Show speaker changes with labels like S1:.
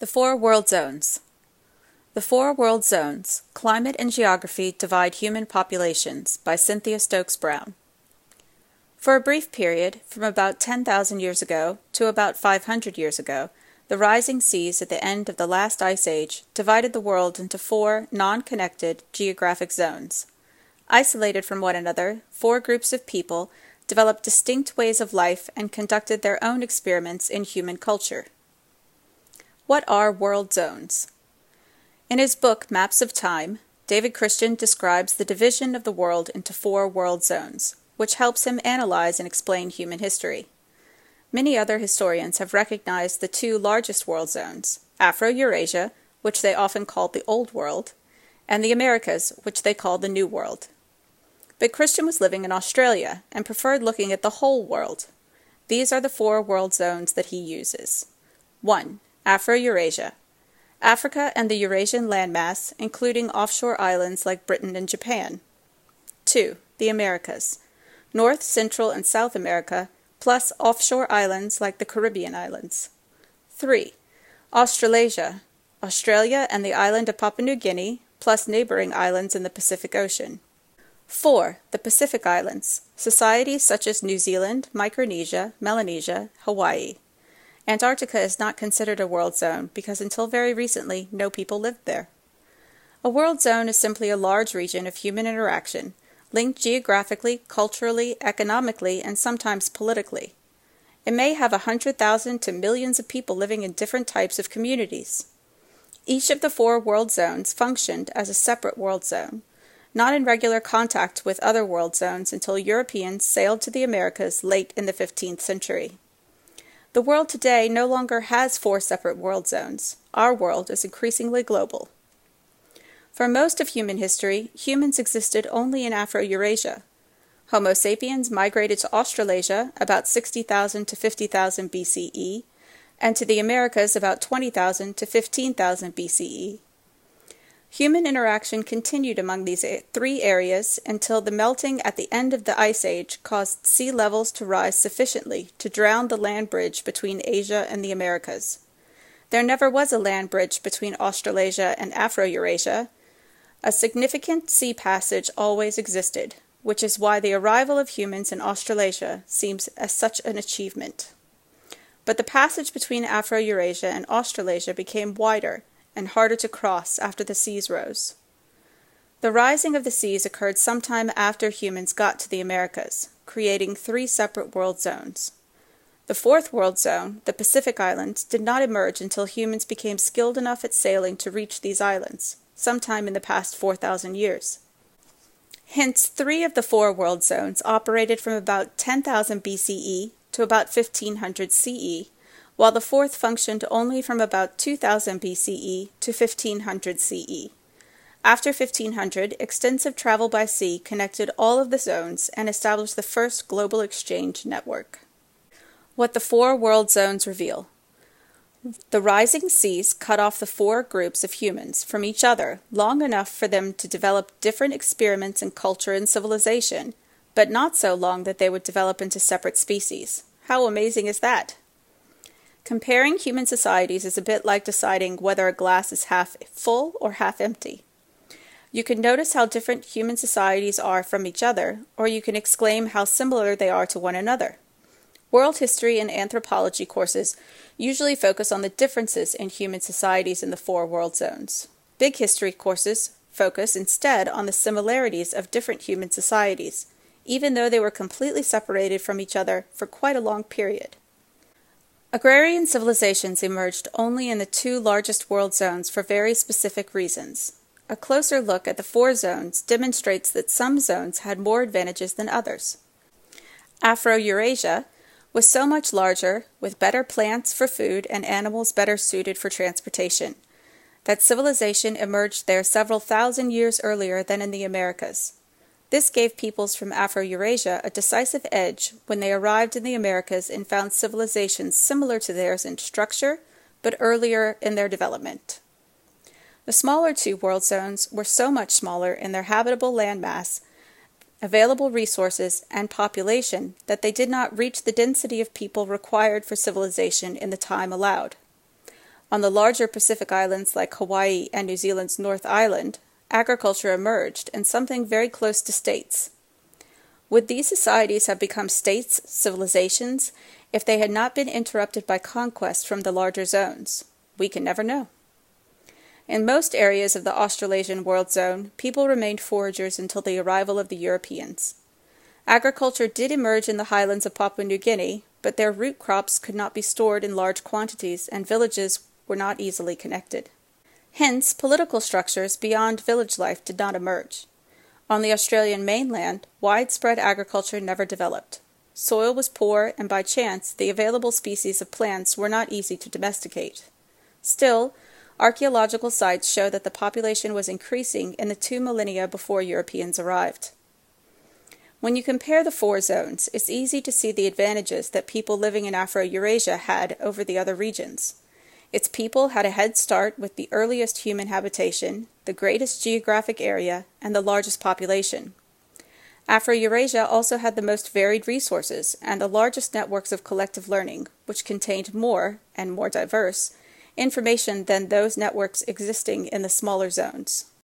S1: The Four World Zones. The Four World Zones, Climate and Geography Divide Human Populations by Cynthia Stokes Brown. For a brief period, from about 10,000 years ago to about 500 years ago, the rising seas at the end of the last ice age divided the world into four non-connected geographic zones. Isolated from one another, four groups of people developed distinct ways of life and conducted their own experiments in human culture. What are world zones? In his book Maps of Time, David Christian describes the division of the world into four world zones, which helps him analyze and explain human history. Many other historians have recognized the two largest world zones, Afro-Eurasia, which they often called the Old World, and the Americas, which they called the New World. But Christian was living in Australia and preferred looking at the whole world. These are the four world zones that he uses. 1. Afro-Eurasia. Africa and the Eurasian landmass, including offshore islands like Britain and Japan. 2. The Americas. North, Central, and South America, plus offshore islands like the Caribbean islands. 3. Australasia. Australia and the island of Papua New Guinea, plus neighboring islands in the Pacific Ocean. 4. The Pacific Islands. Societies such as New Zealand, Micronesia, Melanesia, Hawaii. Antarctica is not considered a world zone because until very recently no people lived there. A world zone is simply a large region of human interaction, linked geographically, culturally, economically, and sometimes politically. It may have 100,000 to millions of people living in different types of communities. Each of the four world zones functioned as a separate world zone, not in regular contact with other world zones until Europeans sailed to the Americas late in the 15th century. The world today no longer has four separate world zones. Our world is increasingly global. For most of human history, humans existed only in Afro-Eurasia. Homo sapiens migrated to Australasia about 60,000 to 50,000 BCE, and to the Americas about 20,000 to 15,000 BCE. Human interaction continued among these three areas until the melting at the end of the Ice Age caused sea levels to rise sufficiently to drown the land bridge between Asia and the Americas. There never was a land bridge between Australasia and Afro-Eurasia. A significant sea passage always existed, which is why the arrival of humans in Australasia seems as such an achievement. But the passage between Afro-Eurasia and Australasia became wider and harder to cross after the seas rose. The rising of the seas occurred sometime after humans got to the Americas, creating three separate world zones. The fourth world zone, the Pacific Islands, did not emerge until humans became skilled enough at sailing to reach these islands, sometime in the past 4,000 years. Hence, three of the four world zones operated from about 10,000 BCE to about 1500 CE, while the fourth functioned only from about 2000 BCE to 1500 CE. After 1500, extensive travel by sea connected all of the zones and established the first global exchange network. What the four world zones reveal. The rising seas cut off the four groups of humans from each other long enough for them to develop different experiments in culture and civilization, but not so long that they would develop into separate species. How amazing is that? Comparing human societies is a bit like deciding whether a glass is half full or half empty. You can notice how different human societies are from each other, or you can exclaim how similar they are to one another. World history and anthropology courses usually focus on the differences in human societies in the four world zones. Big history courses focus instead on the similarities of different human societies, even though they were completely separated from each other for quite a long period. Agrarian civilizations emerged only in the two largest world zones for very specific reasons. A closer look at the four zones demonstrates that some zones had more advantages than others. Afro-Eurasia was so much larger, with better plants for food and animals better suited for transportation, that civilization emerged there several thousand years earlier than in the Americas. This gave peoples from Afro-Eurasia a decisive edge when they arrived in the Americas and found civilizations similar to theirs in structure, but earlier in their development. The smaller two world zones were so much smaller in their habitable landmass, available resources, and population that they did not reach the density of people required for civilization in the time allowed. On the larger Pacific islands like Hawaii and New Zealand's North Island, agriculture emerged in something very close to states. Would these societies have become states, civilizations, if they had not been interrupted by conquest from the larger zones? We can never know. In most areas of the Australasian world zone, people remained foragers until the arrival of the Europeans. Agriculture did emerge in the highlands of Papua New Guinea, but their root crops could not be stored in large quantities and villages were not easily connected. Hence, political structures beyond village life did not emerge. On the Australian mainland, widespread agriculture never developed. Soil was poor, and by chance, the available species of plants were not easy to domesticate. Still, archaeological sites show that the population was increasing in the 2 millennia before Europeans arrived. When you compare the 4 zones, it's easy to see the advantages that people living in Afro-Eurasia had over the other regions. Its people had a head start with the earliest human habitation, the greatest geographic area, and the largest population. Afro-Eurasia also had the most varied resources and the largest networks of collective learning, which contained more, and more diverse, information than those networks existing in the smaller zones.